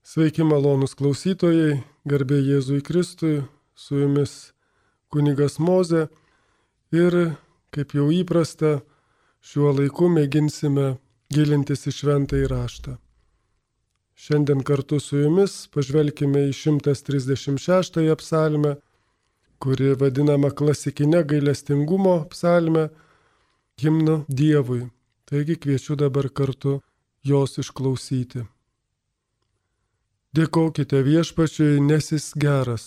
Sveiki malonūs klausytojai, garbė Jėzui Kristui, su jumis kunigas Mozė ir, kaip jau įprasta, šiuo laiku mėginsime gilintis į šventąjį raštą. Šiandien kartu su jumis pažvelkime į 136 psalmę, kuri vadinama klasikinė gailestingumo psalmė, himnu Dievui. Taigi kviečiu dabar kartu jos išklausyti. Dėkokite Viešpačiui, nes jis geras.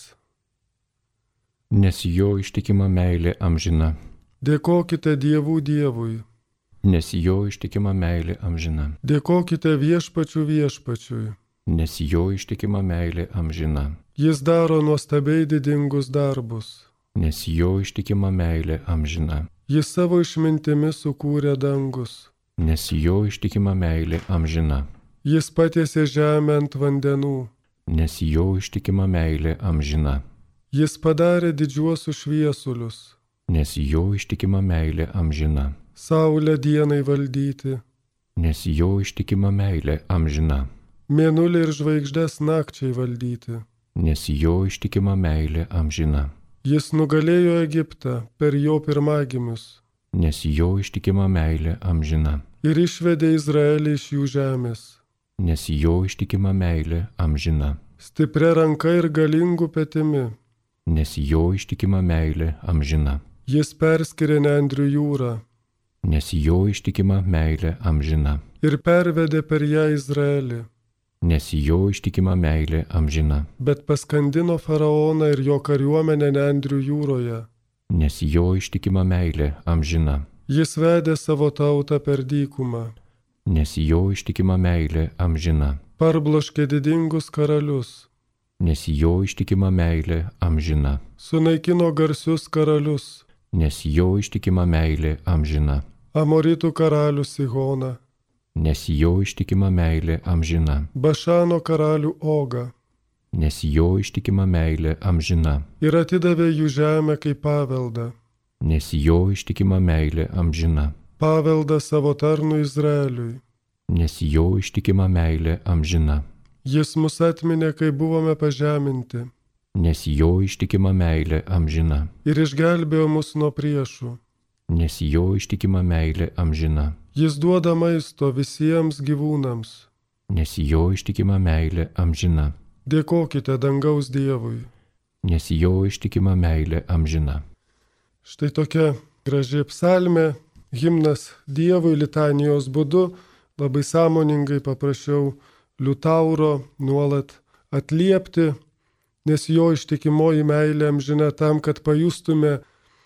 Nes jo ištikima meilė amžina. Dėkokite Dievui, Nes jo ištikima meilė amžina. dėkokite Viešpačiui. Nes jo ištikima meilė amžina. Jis daro nuostabiai didingus darbus. Nes jo ištikima meilė amžina. Jis savo išmintimi sukūrė dangus. Nes jo ištikima meilė amžina. Jis patiesė žemę ant vandenų. Nes jo ištikima meilė amžina. Jis padarė didžiuosius šviesulius. Nes jo ištikima meilė amžina. Saulę dienai valdyti. Nes jo ištikima meilė amžina. Mėnulį ir žvaigždes nakčiai valdyti. Nes jo ištikima meilė amžina. Jis nugalėjo Egiptą per jo pirmagimius. Nes jo ištikima meilė amžina. Ir išvedė Izraelį iš jų žemės. Nes jo ištikima meilė amžina. Stipria ranka ir galingu petimi. Nes jo ištikima meilė amžina. Jis perskyrė Nendrių jūrą Nes jo ištikima meilė amžina. ir pervedė per ją Izraelį, Nes jo ištikima meilė amžina. bet paskandino faraoną ir jo kariuomenę Nendrių jūroje. Nes jo ištikima meilė amžina. Jis vedė savo tautą per dykumą, Nes jo ištikima meilė amžina. parbloškė didingus karalius, Nes jo ištikima meilė amžina. sunaikino garsius karalius, Nes jo ištikima meilė amžina. Amoritų karalių Sihoną, Nes jo ištikima meilė amžina. Bašano karalių Ogą Nes jo ištikima meilė amžina. ir atidavė jų žemę kaip paveldą, Nes jo ištikima meilė amžina. paveldą savo tarnui Izraeliui. Nes jo ištikima meilė amžina. Jis mus atminė, kai buvome pažeminti, Nes jo ištikima meilė amžina. ir išgelbėjo mus nuo priešų. Nes jo ištikima meilė amžina. Jis duoda maisto visiems gyvūnams. Nes jo ištikima meilė amžina. Dėkokite dangaus Dievui. Nes jo ištikima meilė amžina. Štai tokia graži psalmė, himnas Dievui litanijos būdu. Labai sąmoningai paprašiau liutauro nuolat atliepti, nes jo ištikimoji meilė amžina, tam, kad pajustume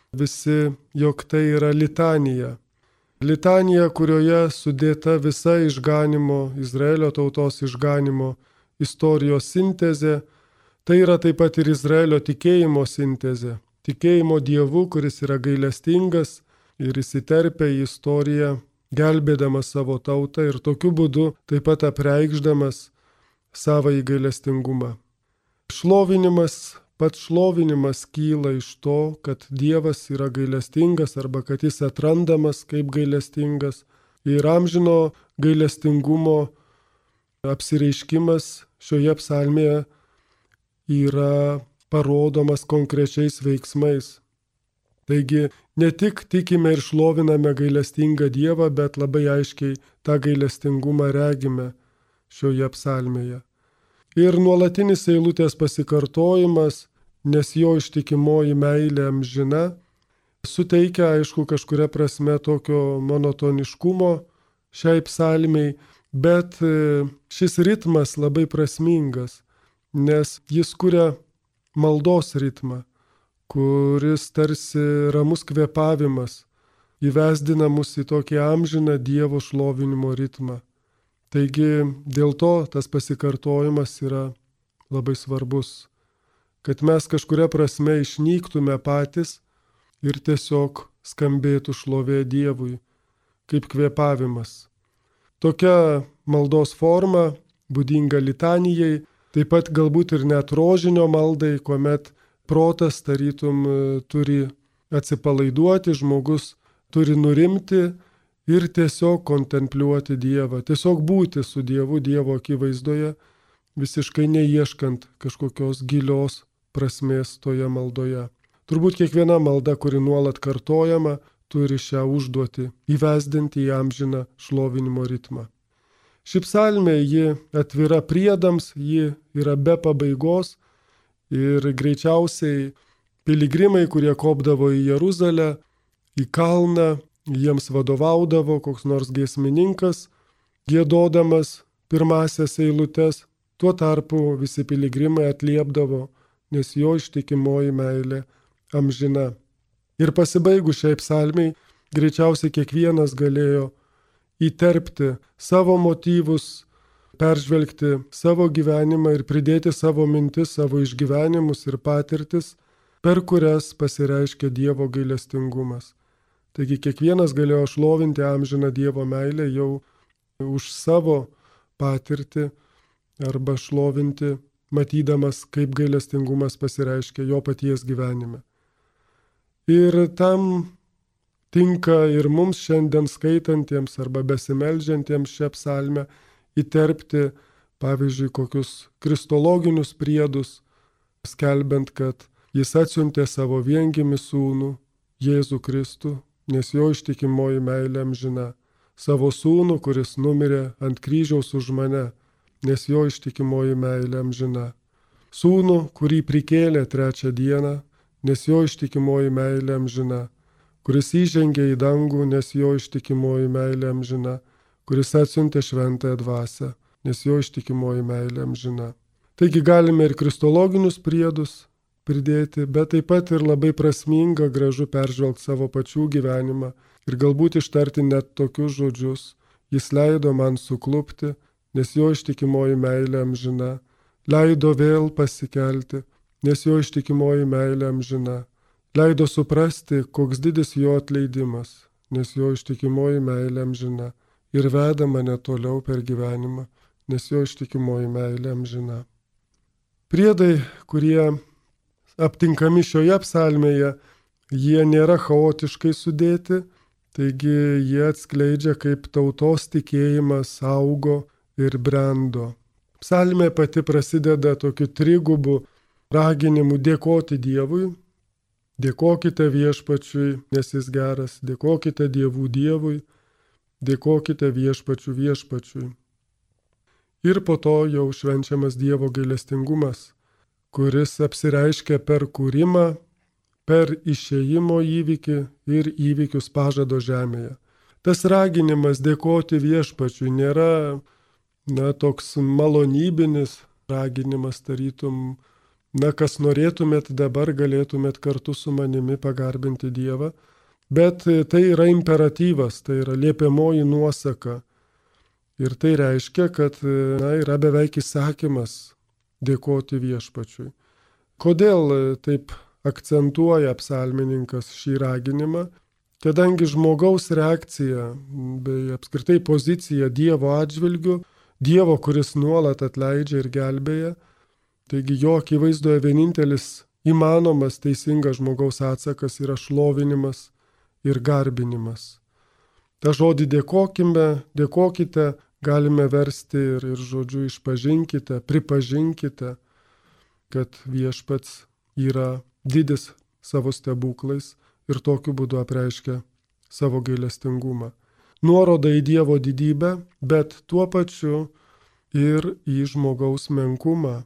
visi, jog tai yra litanija. Litanija, kurioje sudėta visa išganimo, Izraelio tautos išganimo istorijos sintezė. Tai yra taip pat ir Izraelio tikėjimo sintezė. Tikėjimo Dievu, kuris yra gailestingas ir įsiterpia į istoriją, gelbėdamas savo tautą ir tokiu būdu taip pat apreikšdamas savąjį gailestingumą. Šlovinimas, pats šlovinimas kyla iš to, kad Dievas yra gailestingas arba kad jis atrandamas kaip gailestingas. Ir amžino gailestingumo apsireiškimas šioje psalmėje yra parodomas konkrečiais veiksmais. Taigi ne tik tikime ir šloviname gailestingą Dievą, bet labai aiškiai tą gailestingumą regime šioje psalmėje. Ir nuolatinis eilutės pasikartojimas, nes jo ištikimoji meilė amžina, suteikia, aišku, kažkuria prasme tokio monotoniškumo šiai psalmei, bet šis ritmas labai prasmingas, nes jis kuria maldos ritmą, kuris tarsi ramus kvėpavimas, įvesdina mus į tokį amžiną Dievo šlovinimo ritmą. Taigi dėl to tas pasikartojimas yra labai svarbus, kad mes kažkuria prasme išnyktume patys ir tiesiog skambėtų šlovė Dievui, kaip kvėpavimas. Tokia maldos forma, būdinga litanijai, taip pat galbūt ir net rožinio maldai, kuomet protas tarytum turi atsipalaiduoti, žmogus turi nurimti ir tiesiog kontempliuoti Dievą, tiesiog būti su Dievu, Dievo akivaizdoje visiškai neieškant kažkokios gilios prasmės toje maldoje. Turbūt kiekviena malda, kuri nuolat kartojama, turi šią užduotį įvesdinti į amžiną šlovinimo ritmą. Ši psalmė, ji atvira priedams, ji yra be pabaigos ir greičiausiai piligrimai, kurie kopdavo į Jeruzalę, į kalną, jiems vadovaudavo koks nors giesmininkas, giedodamas pirmasias eilutes, tuo tarpu visi piligrimai atliepdavo, nes jo ištikimoji meilė amžina. Ir pasibaigus šiai psalmiai, greičiausiai kiekvienas galėjo įterpti savo motyvus, peržvelgti savo gyvenimą ir pridėti savo mintis, savo išgyvenimus ir patirtis, per kurias pasireiškia Dievo gailestingumas. Taigi kiekvienas galėjo šlovinti amžiną Dievo meilę jau už savo patirtį arba šlovinti, matydamas, kaip gailestingumas pasireiškia jo paties gyvenime. Ir tam tinka ir mums šiandien skaitantiems arba besimeldžiantiems šią psalmę įterpti, pavyzdžiui, kokius kristologinius priedus, skelbiant, kad jis atsiuntė savo viengimį sūnų, Jėzų Kristų, nes jo ištikimoji meilė amžina, savo sūnų, kuris numirė ant kryžiaus už mane, nes jo ištikimoji meilė amžina, sūnų, kurį prikėlė trečią dieną, nes jo ištikimoji meilė amžina, kuris įžengė į dangų, nes jo ištikimoji meilė amžina, kuris atsiuntė šventąją dvasią, nes jo ištikimoji meilė amžina. Taigi galime ir kristologinius priedus pridėti, bet taip pat ir labai prasminga, gražu peržvelgti savo pačių gyvenimą ir galbūt ištarti net tokius žodžius. Jis leido man suklupti, nes jo ištikimoji meilė amžina, leido vėl pasikelti, nes jo ištikimoji meilė amžina, leido suprasti, koks didis jo atleidimas, nes jo ištikimoji meilė amžina, ir veda mane toliau per gyvenimą, nes jo ištikimoji meilė amžina. Priedai, kurie aptinkami šioje psalmėje, jie nėra chaotiškai sudėti, taigi jie atskleidžia, kaip tautos tikėjimas augo ir brendo. Psalmė pati prasideda tokiu trigubu raginimu dėkoti Dievui. Dėkokite viešpačiui, nes jis geras, dėkokite dievų Dievui, dėkokite viešpačių viešpačiui. Ir po to jau švenčiamas Dievo gailestingumas, kuris apsireiškia per kūrimą, per išėjimo įvykį ir įvykius pažado žemėje. Tas raginimas dėkoti viešpačiui nėra toks malonybinis raginimas, tarytum, kas norėtumėt dabar, galėtumėt kartu su manimi pagarbinti Dievą, bet tai yra imperatyvas, tai yra liepiamoji nuosaka. Ir tai reiškia, kad yra beveik įsakymas dėkoti viešpačiui. Kodėl taip akcentuoja psalmininkas šį raginimą? Kadangi žmogaus reakcija bei apskritai pozicija Dievo atžvilgiu, Dievo, kuris nuolat atleidžia ir gelbėja, taigi jo akivaizdoje vienintelis įmanomas teisingas žmogaus atsakas yra šlovinimas ir garbinimas. Ta žodį dėkokite galime versti ir žodžiu išpažinkite, pripažinkite, kad viešpats yra didis savo stebuklais ir tokiu būdu apreiškia savo gailestingumą. Nuoroda į Dievo didybę, bet tuo pačiu ir į žmogaus menkumą.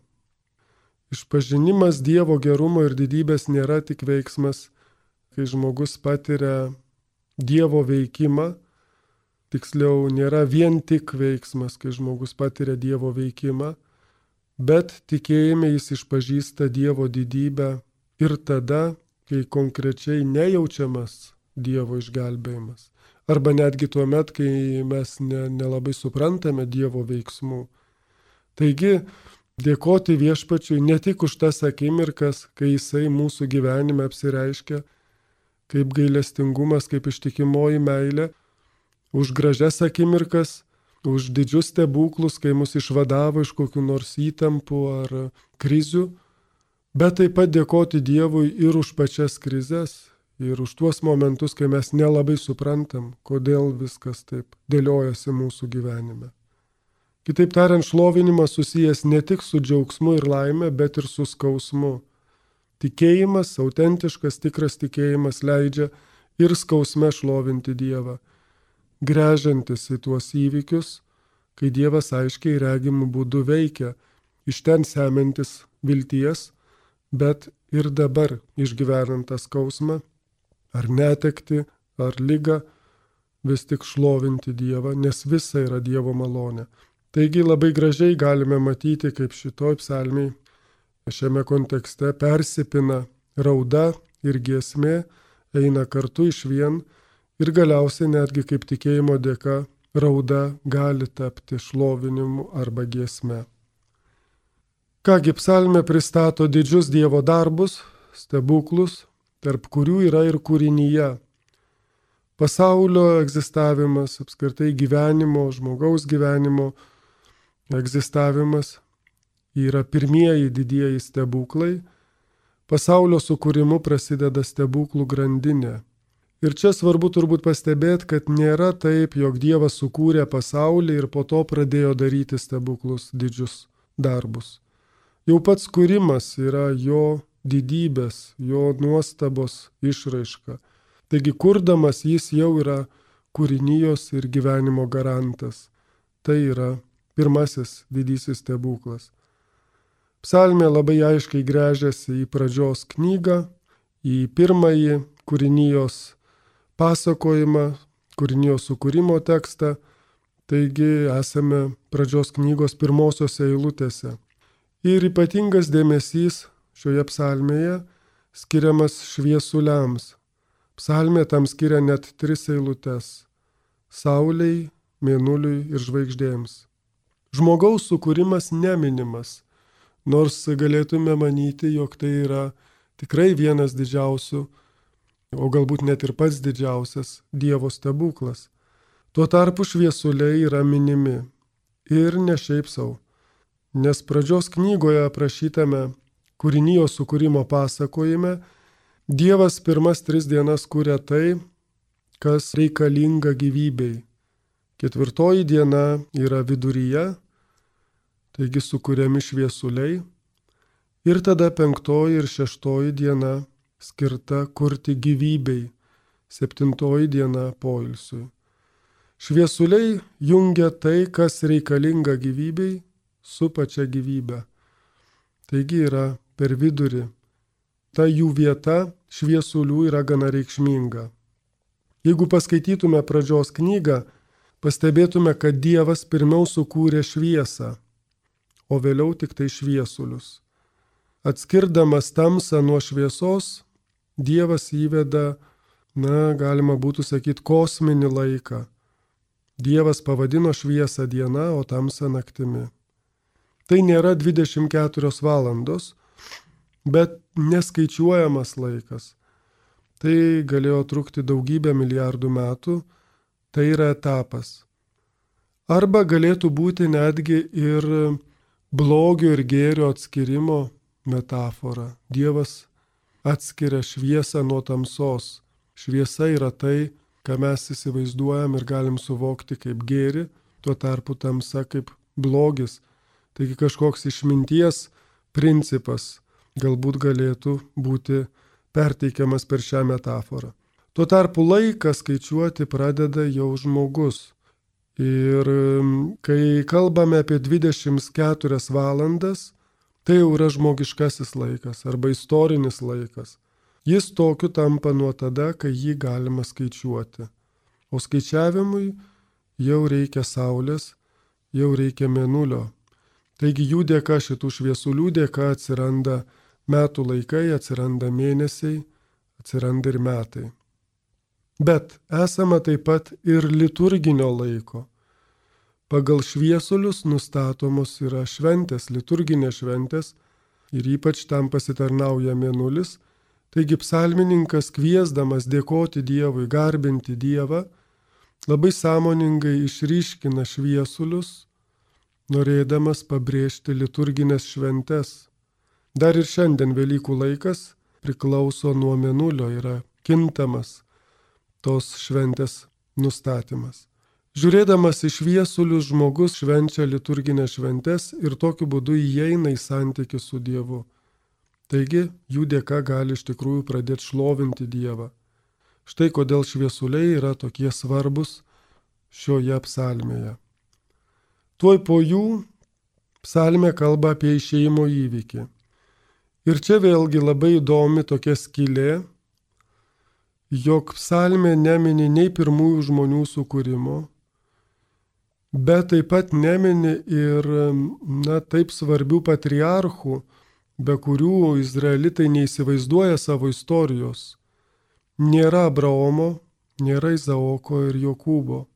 Išpažinimas Dievo gerumo ir didybės nėra tik veiksmas, kai žmogus patiria Dievo veikimą, tiksliau nėra vien tik veiksmas, kai žmogus patiria Dievo veikimą, bet tikėjime jis išpažįsta Dievo didybę ir tada, kai konkrečiai nejaučiamas Dievo išgelbėjimas. Arba netgi tuo met, kai mes nelabai suprantame Dievo veiksmų. Taigi, dėkoti viešpačiui ne tik už tas akimirkas, kai jisai mūsų gyvenime apsireiškia, kaip gailestingumas, kaip ištikimoji meilė, už gražias akimirkas, už didžius stebuklus, kai mus išvadavo iš kokių nors įtampų ar krizių, bet taip pat dėkoti Dievui ir už pačias krizes, ir už tuos momentus, kai mes nelabai suprantam, kodėl viskas taip dėliojasi mūsų gyvenime. Kitaip tariant, šlovinimas susijęs ne tik su džiaugsmu ir laime, bet ir su skausmu. Tikėjimas, autentiškas, tikras tikėjimas leidžia ir skausme šlovinti Dievą, gręžiantis į tuos įvykius, kai Dievas aiškiai regimų būdų veikia, iš ten semiantis vilties, bet ir dabar išgyvenant tą skausmą, ar netekti, ar ligą, vis tik šlovinti Dievą, nes visa yra Dievo malonė. Taigi labai gražiai galime matyti, kaip šitoj psalmėj šiame kontekste persipina rauda ir giesmė, eina kartu išvien ir galiausiai netgi kaip tikėjimo dėka rauda gali tapti šlovinimu arba giesme. Kągi psalmė pristato didžius Dievo darbus, stebuklus, tarp kurių yra ir kūrinyje. Pasaulio egzistavimas, apskritai gyvenimo, žmogaus gyvenimo egzistavimas yra pirmieji didieji stebuklai. Pasaulio sukūrimu prasideda stebuklų grandinė. Ir čia svarbu turbūt pastebėti, kad nėra taip, jog Dievas sukūrė pasaulį ir po to pradėjo daryti stebuklus, didžius darbus. Jau pats kūrimas yra jo didybės, jo nuostabos išraiška. Taigi kurdamas jis jau yra kūrinijos ir gyvenimo garantas. Tai yra pirmasis didysis stebuklas. Psalmė labai aiškiai gręžiasi į pradžios knygą, į pirmąjį kūrinijos pasakojimą, kūrinijos sukūrimo tekstą, taigi esame pradžios knygos pirmosiose eilutėse. Ir ypatingas dėmesys šioje psalmėje skiriamas šviesuliams. Psalmė tam skiria net 3 eilutes – Saulei, Mėnuliui ir žvaigždėms. Žmogaus sukūrimas neminimas, nors galėtume manyti, jog tai yra tikrai vienas didžiausių, o galbūt net ir pats didžiausias Dievo stebuklas. Tuo tarpu šviesuliai yra minimi ir ne šiaip sau, nes pradžios knygoje aprašytame kūrinijos sukūrimo pasakojime Dievas pirmas 3 dienas kuria tai, kas reikalinga gyvybei. 4 diena yra viduryje, taigi sukuriami šviesuliai, ir tada 5 ir 6 diena skirta kurti gyvybei, 7 diena poilsiui. Šviesuliai jungia tai, kas reikalinga gyvybei, su pačia gyvybe. Taigi yra per vidurį. Ta jų vieta šviesulių yra gana reikšminga. Jeigu paskaitytume pradžios knygą, pastebėtume, kad Dievas pirmiau sukūrė šviesą, o vėliau tik tai šviesulius. Atskirdamas tamsą nuo šviesos, Dievas įveda, galima būtų sakyti, kosminį laiką. Dievas pavadino šviesą diena, o tamsą naktimi. Tai nėra 24 valandos, bet neskaičiuojamas laikas. Tai galėjo trukti daugybę milijardų metų, tai yra etapas. Arba galėtų būti netgi ir blogio ir gėrio atskirimo metafora. Dievas atskiria šviesą nuo tamsos. Šviesa yra tai, ką mes įsivaizduojam ir galim suvokti kaip gėrį, tuo tarpu tamsa kaip blogis. Taigi kažkoks išminties principas galbūt galėtų būti perteikiamas per šią metaforą. Tuo tarpu laiką skaičiuoti pradeda jau žmogus. Ir kai kalbame apie 24 valandas, tai jau yra žmogiškasis laikas arba istorinis laikas. Jis tokiu tampa nuo tada, kai jį galima skaičiuoti. O skaičiavimui jau reikia saulės, jau reikia mėnulio. Taigi jų dėka, šitų šviesulių dėka atsiranda metų laikai, atsiranda mėnesiai, atsiranda ir metai. Bet esama taip pat ir liturginio laiko. Pagal šviesulius nustatomos yra šventės, liturginės šventės ir ypač tam pasitarnauja mėnulis. Taigi psalmininkas kviesdamas dėkoti Dievui, garbinti Dievą, labai sąmoningai išryškina šviesulius, norėdamas pabrėžti liturginės šventes. Dar ir šiandien Velykų laikas priklauso nuo mėnulio, yra kintamas tos šventės nustatymas. Žiūrėdamas į šviesulius, žmogus švenčia liturginės šventes ir tokiu būdu įeina į santykį su Dievu. Taigi, jų dėka gali iš tikrųjų pradėti šlovinti Dievą. Štai kodėl šviesuliai yra tokie svarbus šioje psalmėje. Tuoj po jų psalmė kalba apie išėjimo įvykį. Ir čia vėlgi labai įdomi tokia skylė, jog psalmė nemini nei pirmųjų žmonių sukūrimo, bet taip pat nemini ir taip svarbių patriarchų, be kurių izraelitai neįsivaizduoja savo istorijos. Nėra Abraomo, nėra Izaoko ir Jokūbo.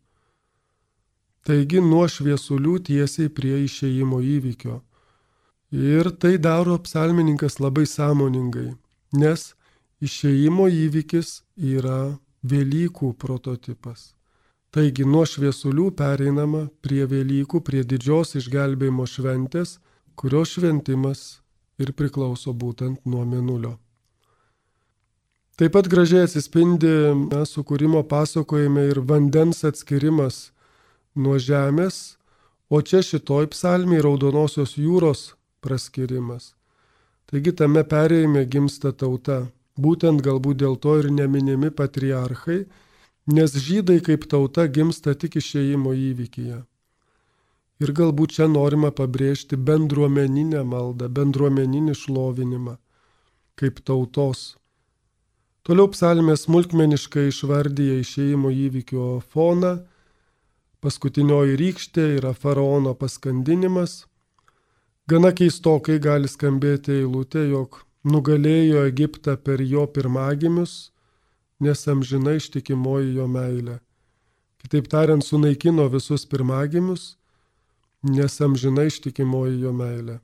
Taigi nuo šviesulių tiesiai prie išėjimo įvykio. Ir tai daro psalmininkas labai sąmoningai, nes išėjimo įvykis yra Velykų prototipas. Taigi nuo šviesulių pereinama prie Velykų, prie didžios išgelbėjimo šventės, kurios šventimas ir priklauso būtent nuo mėnulio. Taip pat gražiai atsispindi sukūrimo pasakojime ir vandens atskirimas nuo žemės, o čia šitoj psalmėje Raudonosios jūros praskirimas. Taigi tame perėjime gimsta tauta. Būtent galbūt dėl to ir neminimi patriarchai, nes žydai kaip tauta gimsta tik išėjimo įvykyje. Ir galbūt čia norima pabrėžti bendruomeninę maldą, bendruomeninį šlovinimą kaip tautos. Toliau psalmė smulkmeniškai išvardyja išėjimo įvykio foną. Paskutinioji rykštė yra faraono paskandinimas. Gana keistokai gali skambėti eilutė, jog nugalėjo Egiptą per jo pirmagimius, nes amžinai ištikimoji jo meilė. Kitaip tariant, sunaikino visus pirmagimius, nes amžinai ištikimoji jo meilė.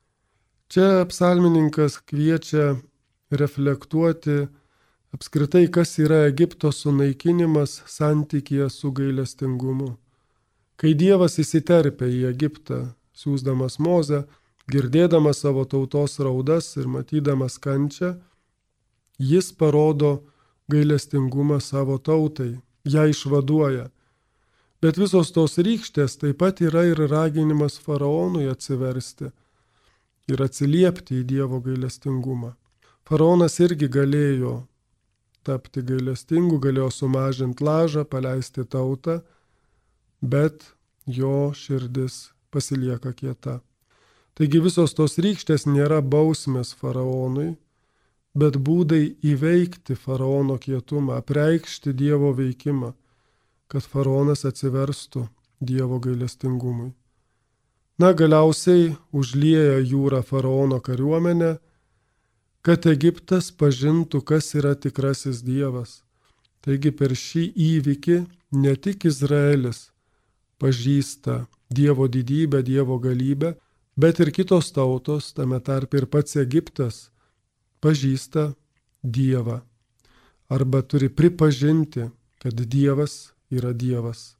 Čia psalmininkas kviečia reflektuoti apskritai, kas yra Egipto sunaikinimas santykyje su gailestingumu. Kai Dievas įsiterpia į Egiptą, siųsdamas Mozę, girdėdamas savo tautos raudas ir matydamas kančią, jis parodo gailestingumą savo tautai, ją išvaduoja. Bet visos tos rykštės taip pat yra ir raginimas faraonui atsiversti ir atsiliepti į Dievo gailestingumą. Faraonas irgi galėjo tapti gailestingu, galėjo sumažinti lažą, paleisti tautą, bet jo širdis pasilieka kieta. Taigi visos tos rykštės nėra bausmės faraonui, bet būdai įveikti faraono kietumą, apreikšti Dievo veikimą, kad faraonas atsiverstų Dievo gailestingumui. Galiausiai užlieja jūrą faraono kariuomenę, kad Egiptas pažintų, kas yra tikrasis Dievas. Taigi per šį įvykį ne tik Izraelis pažįsta Dievo didybę, Dievo galybę, bet ir kitos tautos, tame tarpe ir pats Egiptas, pažįsta Dievą arba turi pripažinti, kad Dievas yra Dievas.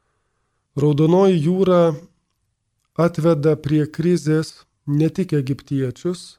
Raudonoji jūra atveda prie krizės ne tik egiptiečius.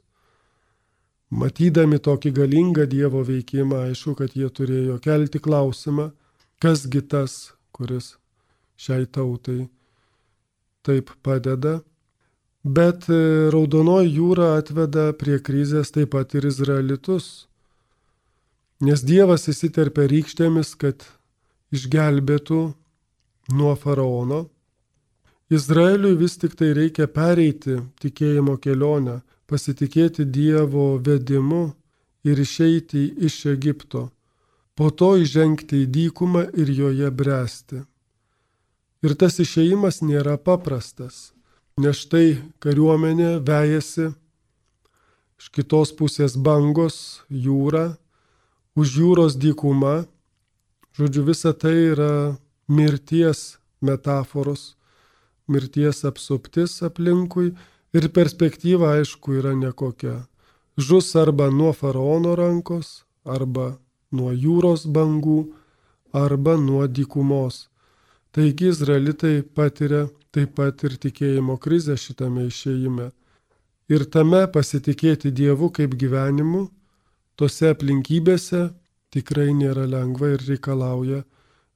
Matydami tokį galingą Dievo veikimą, aišku, kad jie turėjo kelti klausimą, kasgi tas, kuris šiai tautai taip padeda. Bet Raudonoji jūra atveda prie krizės taip pat ir izraelitus. Nes Dievas įsiterpia rykštėmis, kad išgelbėtų nuo faraono. Izraeliui vis tik tai reikia pereiti tikėjimo kelionę, pasitikėti Dievo vedimu ir išeiti iš Egipto, po to įžengti į dykumą ir joje bręsti. Ir tas išėjimas nėra paprastas, nes štai kariuomenė vejasi, iš kitos pusės bangos, jūra, už jūros dykuma. Žodžiu, visa tai yra mirties metaforos, mirties apsuptis aplinkui ir perspektyva, aišku, yra nekokia. Žus arba nuo faraono rankos, arba nuo jūros bangų, arba nuo dykumos. Taigi izraelitai patiria taip pat ir tikėjimo krizę šitame išėjime. Ir tame pasitikėti Dievu kaip gyvenimu, tose aplinkybėse tikrai nėra lengva ir reikalauja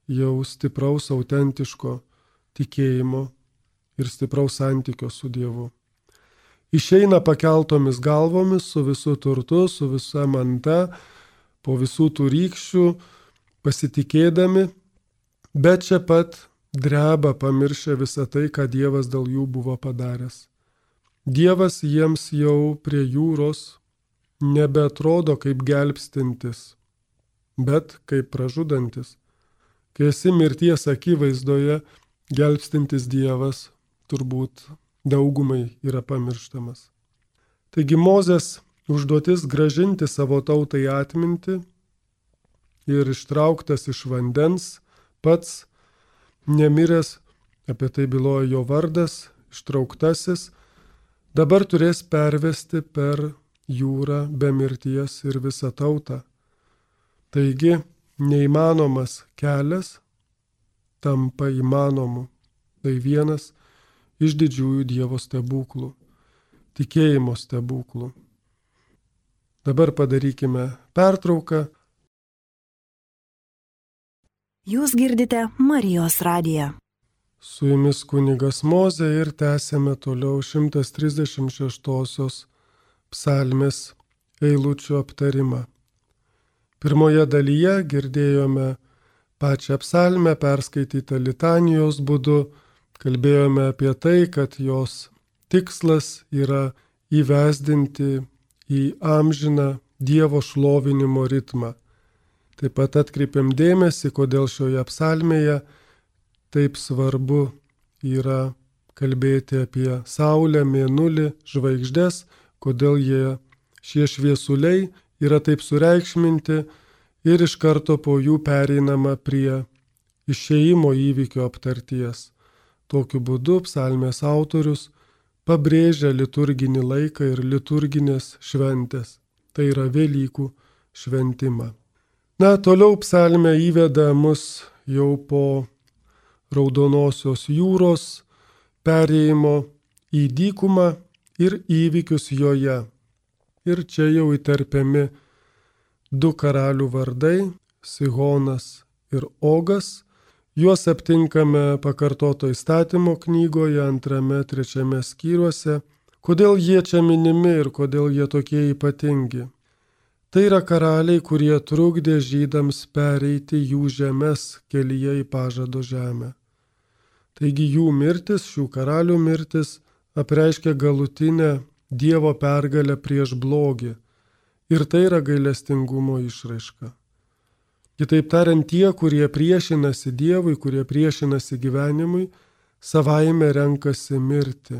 jau stipraus, autentiško tikėjimo ir stipraus santykio su Dievu. Išeina pakeltomis galvomis, su visu turtu, su visa manta, po visų tų rykščių, pasitikėdami, bet čia pat dreba pamiršę visą tai, ką Dievas dėl jų buvo padaręs. Dievas jiems jau prie jūros nebeatrodo kaip gelbstintis, bet kaip pražudantis. Kai esi mirties akivaizdoje, gelbstintis Dievas turbūt daugumai yra pamirštamas. Taigi Mozės užduotis gražinti savo tautai atmintį ir ištrauktas iš vandens, pats nemiręs, apie tai byloja jo vardas, ištrauktasis, dabar turės pervesti per jūrą be mirties ir visą tautą. Taigi neįmanomas kelias tampa įmanomu. Tai vienas iš didžiųjų Dievo stebuklų, tikėjimo stebuklų. Dabar padarykime pertrauką. Jūs girdite Marijos radiją. Su jumis kunigas Mozė ir tęsėme toliau 136 psalmės eilučių aptarimą. Pirmoje dalyje girdėjome pačią psalmę perskaitytą litanijos būdu, kalbėjome apie tai, kad jos tikslas yra įvesdinti į amžiną Dievo šlovinimo ritmą. Taip pat atkreipiam dėmesį, kodėl šioje psalmėje taip svarbu yra kalbėti apie saulę, mėnulį, žvaigždes, kodėl šie šviesuliai yra taip sureikšminti ir iš karto po jų pereinama prie išėjimo įvykio aptarties. Tokiu būdu psalmės autorius pabrėžia liturginį laiką ir liturginės šventės. Tai yra Velykų šventimą. Toliau psalmė įveda mus jau po Raudonosios jūros perėjimo į dykumą ir įvykius joje. Ir čia jau įterpiami du karalių vardai - Sihonas ir Ogas. Juos aptinkame pakartoto įstatymo knygoje 2-3 skyriuose. Kodėl jie čia minimi ir kodėl jie tokie ypatingi? Tai yra karaliai, kurie trukdė žydams pereiti jų žemes kelyje į pažado žemę. Taigi jų mirtis, šių karalių mirtis, apreiškia galutinę Dievo pergalę prieš blogį. Ir tai yra gailestingumo išraiška. Kitaip tariant, tie, kurie priešinasi Dievui, kurie priešinasi gyvenimui, savaime renkasi mirti.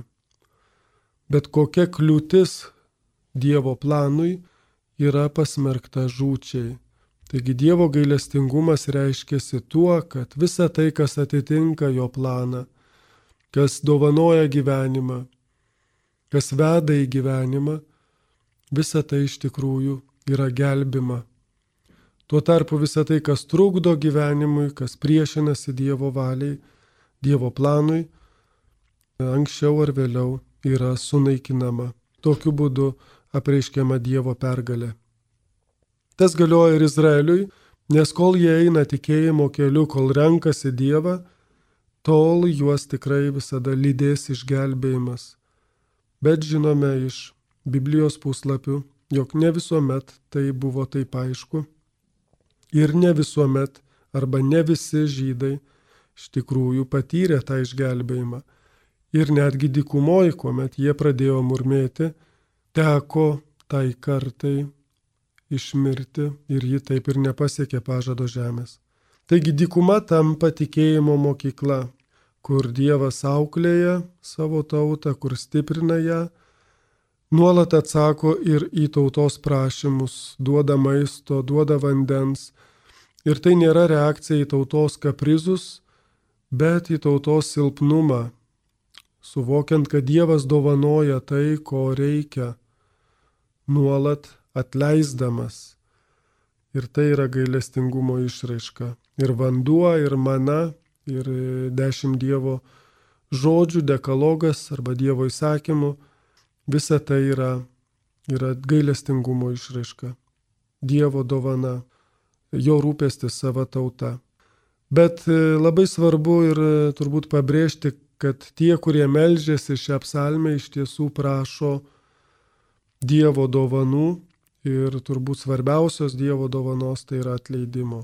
Bet kokia kliūtis Dievo planui yra pasmerkta žūčiai. Taigi Dievo gailestingumas reiškiasi tuo, kad visa tai, kas atitinka jo planą, kas dovanoja gyvenimą, kas veda į gyvenimą, visa tai iš tikrųjų yra gelbima. Tuo tarpu visa tai, kas trukdo gyvenimui, kas priešinasi Dievo valiai, Dievo planui, anksčiau ar vėliau yra sunaikinama. Tokiu būdu apreiškiama Dievo pergalė. Tas galioja ir Izraeliui, nes kol jie eina tikėjimo keliu, kol renkasi Dievą, tol juos tikrai visada lydės išgelbėjimas. Bet žinome iš Biblijos puslapių, jog ne visuomet tai buvo taip aišku. Ir ne visuomet arba ne visi žydai iš tikrųjų patyrė tą išgelbėjimą. Ir netgi dykumoje, kuomet jie pradėjo murmėti, teko tai kartai išmirti ir ji taip ir nepasiekė pažado žemės. Taigi dykuma tampa tikėjimo mokykla, kur Dievas auklėja savo tautą, kur stiprina ją, nuolat atsako ir į tautos prašymus, duoda maisto, duoda vandens. Ir tai nėra reakcija į tautos kaprizus, bet į tautos silpnumą, suvokiant, kad Dievas dovanoja tai, ko reikia, nuolat atleisdamas. Ir tai yra gailestingumo išraiška. Ir vanduo, ir mana, ir 10 Dievo žodžių, dekalogas arba Dievo įsakymų, visa tai yra gailestingumo išraiška. Dievo dovana, jo rūpestis sava tauta. Bet labai svarbu ir turbūt pabrėžti, kad tie, kurie meldžiasi šią psalmę, iš tiesų prašo Dievo dovanų ir turbūt svarbiausios Dievo dovanos tai yra atleidimo.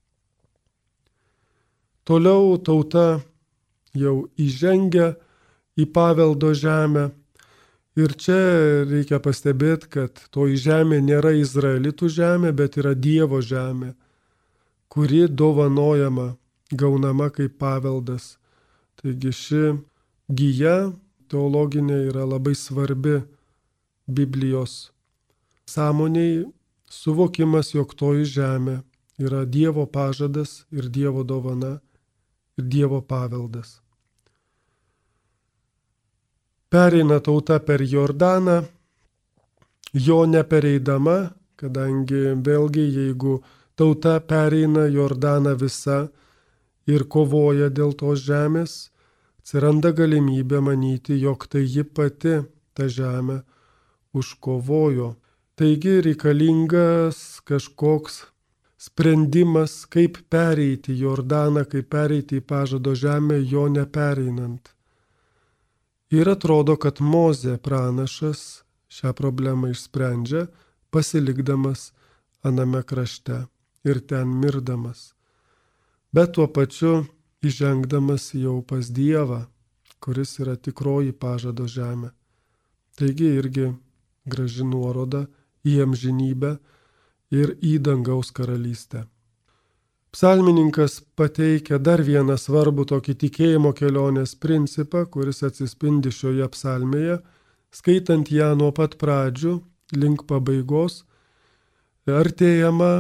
Toliau tauta jau įžengia į paveldo žemę ir čia reikia pastebėti, kad toji žemė nėra izraelitų žemė, bet yra Dievo žemė, kuri dovanojama, gaunama kaip paveldas. Taigi ši gija teologinė yra labai svarbi Biblijos sąmoniai, suvokimas, jog toji žemė yra Dievo pažadas ir Dievo dovana ir Dievo paveldas. Pereina tauta per Jordaną, jo nepereidama, kadangi vėlgi jeigu tauta pereina Jordaną visa ir kovoja dėl tos žemės, atsiranda galimybė manyti, jog tai ji pati tą žemę užkovojo. Taigi reikalingas kažkoks sprendimas, kaip pereiti Jordaną, kaip pereiti į pažado žemę, jo nepereinant. Ir atrodo, kad Mozė pranašas šią problemą išsprendžia, pasilikdamas aname krašte ir ten mirdamas. Bet tuo pačiu įžengdamas jau pas Dievą, kuris yra tikroji pažado žemė. Taigi irgi graži nuoroda į amžinybę ir į dangaus karalystę. Psalmininkas pateikia dar vieną svarbų tokį tikėjimo kelionės principą, kuris atsispindi šioje psalmėje, skaitant ją nuo pat pradžių link pabaigos, artėjama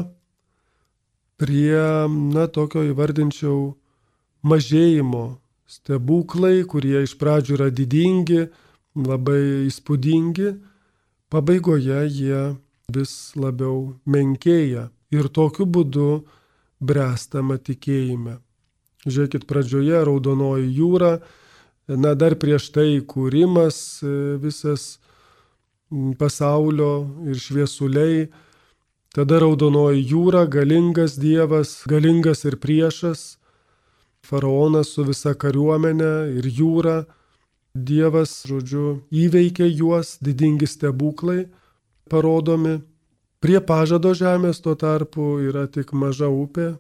prie, tokio įvardinčiau, mažėjimo. Stebuklai, kurie iš pradžių yra didingi, labai įspūdingi, pabaigoje jie vis labiau menkėja ir tokiu būdu bręstama tikėjime. Žiūrėkit, pradžioje Raudonoji jūra, dar prieš tai kūrimas visas pasaulio ir šviesuliai, tada Raudonoji jūra, galingas Dievas, galingas ir priešas, faraonas su visa kariuomenė ir jūra, Dievas, įveikia juos, didingi stebuklai parodomi. Prie pažado žemės tuo tarpu yra tik maža upė,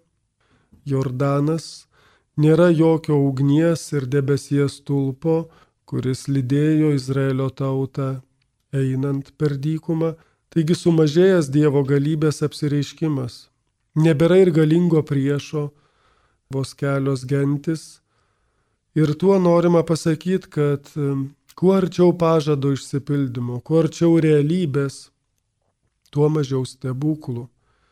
Jordanas, nėra jokio ugnies ir debesies stulpo, kuris lydėjo Izraelio tautą einant per dykumą. Taigi sumažėjęs Dievo galybės apsireiškimas. Nebėra ir galingo priešo, vos kelios gentis. Ir tuo norima pasakyti, kad kuo arčiau pažado išsipildymo, kuo arčiau realybės, tuo mažiau stebuklų,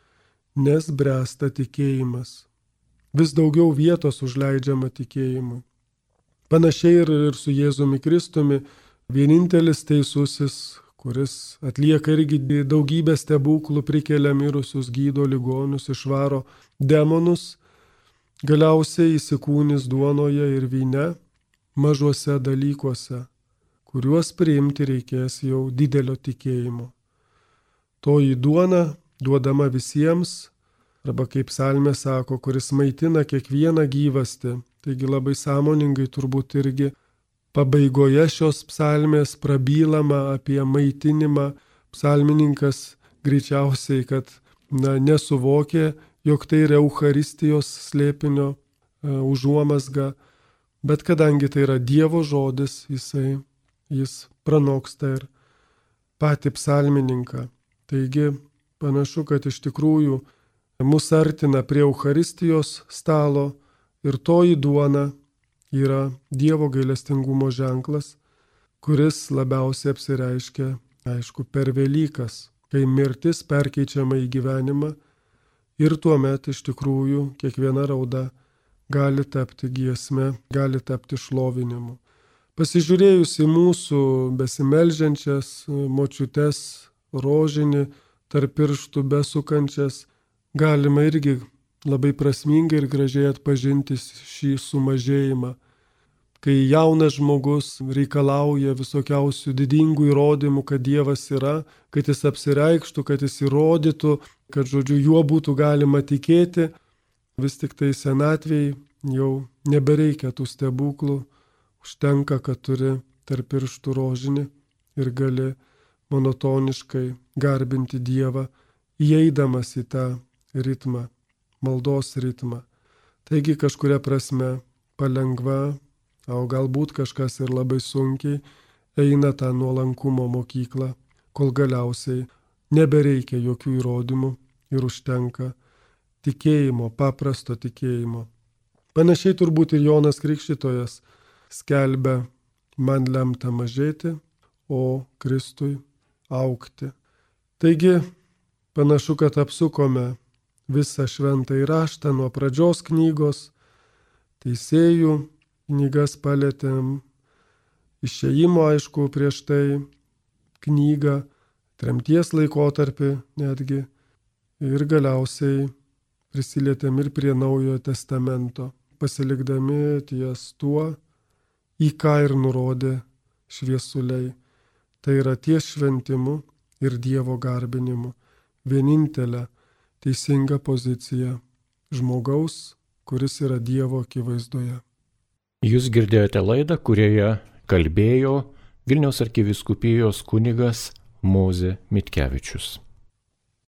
nes bręsta tikėjimas. Vis daugiau vietos užleidžiama tikėjimui. Panašiai ir su Jėzumi Kristumi, vienintelis teisusis, kuris atlieka irgi daugybę stebuklų, prikelia mirusius, gydo ligonius, išvaro demonus, galiausiai įsikūnys duonoje ir vyne, mažuose dalykuose, kuriuos priimti reikės jau didelio tikėjimo. Toji duona duodama visiems, arba kaip psalmė sako, kuris maitina kiekvieną gyvastį. Taigi labai sąmoningai turbūt irgi pabaigoje šios psalmės prabylama apie maitinimą. Psalmininkas greičiausiai, kad nesuvokė, jog tai yra Eucharistijos slėpinio užuomazga, bet kadangi tai yra Dievo žodis, jis pranoksta ir patį psalmininką. Taigi panašu, kad iš tikrųjų mus artina prie Eucharistijos stalo ir toji duona yra Dievo gailestingumo ženklas, kuris labiausiai apsireiškia, aišku, per Velykas, kai mirtis perkeičiama į gyvenimą ir tuomet iš tikrųjų kiekviena rauda gali tapti giesme, gali tapti šlovinimu. Pasižiūrėjus į mūsų besimeldžiančias močiutes, rožinį, tarp pirštų besukančias, galima irgi labai prasmingai ir gražiai atpažinti šį sumažėjimą. Kai jaunas žmogus reikalauja visokiausių didingų įrodymų, kad Dievas yra, kad jis apsireikštų, kad jis įrodytų, kad, juo būtų galima tikėti, vis tik tai senatvėj jau nebereikia tų stebuklų, užtenka, kad turi tarp pirštų rožinį ir gali monotoniškai garbinti Dievą, įeidamas į tą ritmą, maldos ritmą. Taigi kažkuria prasme palengva, o galbūt kažkas ir labai sunkiai, eina tą nuolankumo mokyklą, kol galiausiai nebereikia jokių įrodymų ir užtenka tikėjimo, paprasto tikėjimo. Panašiai turbūt ir Jonas Krikštytojas skelbia, man lemta mažėti, o Kristui augti. Taigi, panašu, kad apsukome visą šventąjį raštą nuo pradžios knygos, Teisėjų knygas palėtėm, Išėjimo, aišku, prieš tai knygą, tremties laikotarpį netgi, ir galiausiai prisilietėm ir prie Naujojo testamento, pasilikdami ties tuo, į ką ir nurodė šviesuliai. Tai yra ties šventimu ir Dievo garbinimu, vienintelė teisinga pozicija žmogaus, kuris yra Dievo akivaizdoje. Jūs girdėjote laidą, kurioje kalbėjo Vilniaus arkivyskupijos kunigas Mozė Mitkevičius.